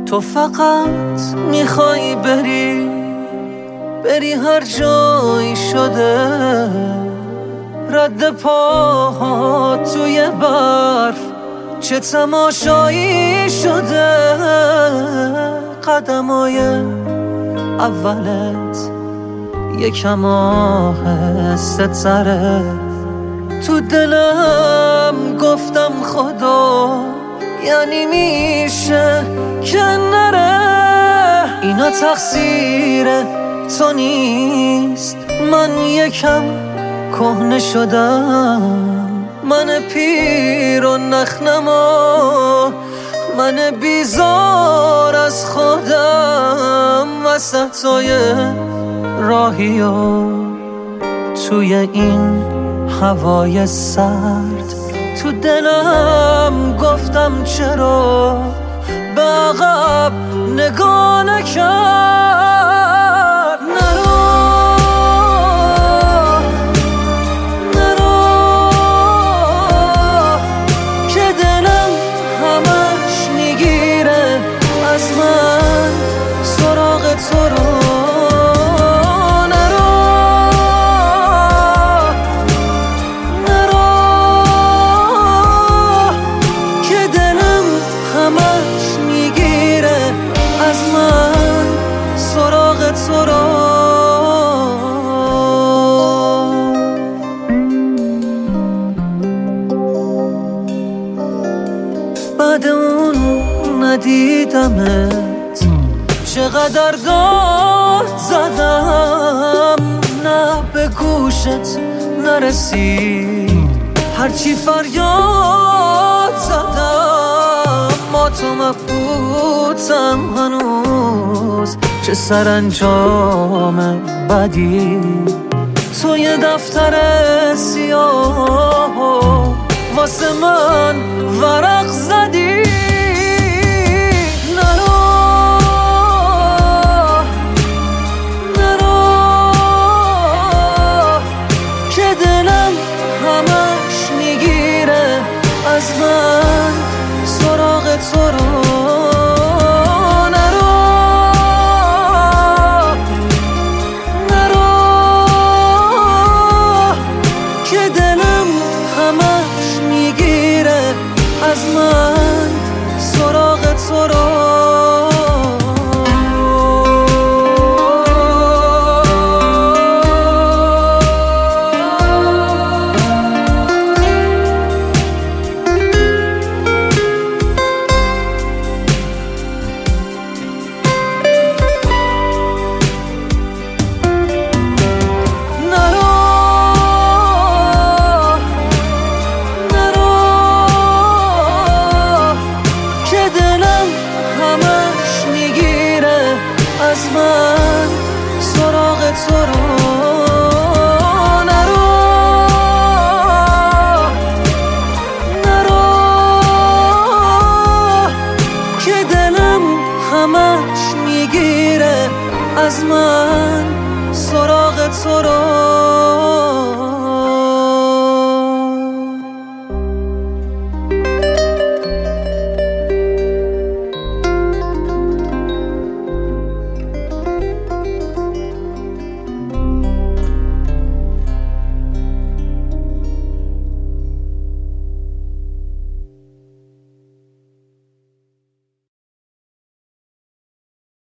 تو فقط میخوای بری هر جایی شده، رد پاها توی برف چه تماشایی شده. قدمای اولت یکم آهسته تره، تو دلم گفتم خدا یعنی میشه که نره. اینا تقصیر تو نیست، من یکم کهنه شدم، من پیر و نخنما، من بیزار از خودم. وسطای راهی و توی این هوای سرد، تو دلم گفتم چرا به عقب نگاه نکرد. نرو که دلم همش میگیره از من سراغ تو رو. بعد اون ندیدمت چقدر داد زدم، نه به گوشت نرسید هرچی فریاد زدم. ما تو مبهوتم هنوز، چه سرانجام بدی تو یه دفتر سیاه واسه من ورق زدی. نرو که دلم همش میگیره از من سراغ تو رو. از من سراغ تو رو. از من سراغ تو رو. نرو که دلم همش میگیره از من سراغ تو رو.